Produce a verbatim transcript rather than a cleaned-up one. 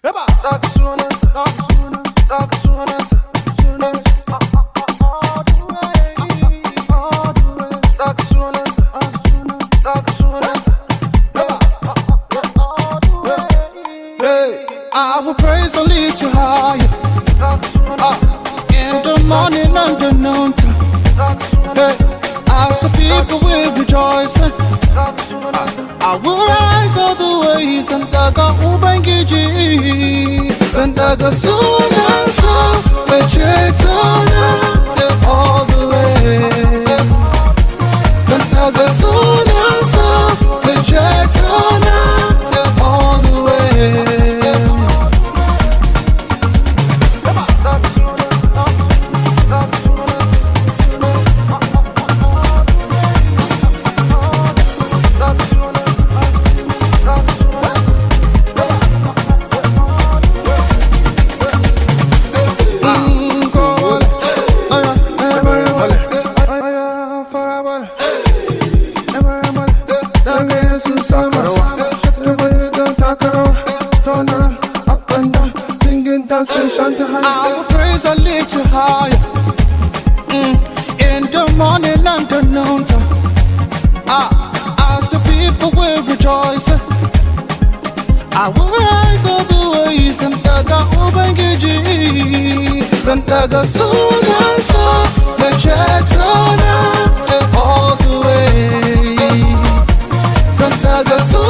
I will praise and lift you higher. Uh, in the morning and the noon time. Hey, as the people will rejoice. Uh, I will rise all the ways and daga ubangiji. And daga soon and so, all the way. And daga soon and so, all the way. I will praise and lift you higher. Mm. In the morning and the noon time. Ah, as the people will rejoice. I will rise all the ways and daga ubangiji. And daga soon and so, all the way. And daga soon.